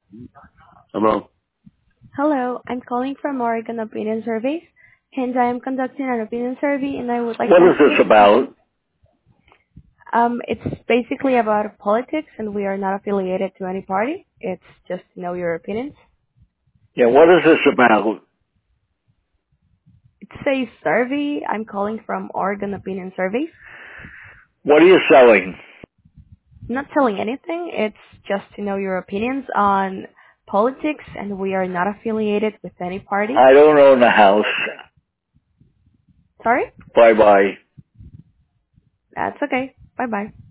Hello. Hello, I'm calling from Oregon Opinion Surveys, and I am conducting an opinion survey, and I would like What to is ask you this a few about? questions. It's basically about politics, and we are not affiliated to any party. It's just to know your opinions. Yeah, what is this about? It's a survey. I'm calling from Oregon Opinion Surveys. What are you selling? Not telling anything. It's just to know your opinions on politics, and we are not affiliated with any party. I don't own a house. Sorry? Bye bye. That's okay. Bye bye.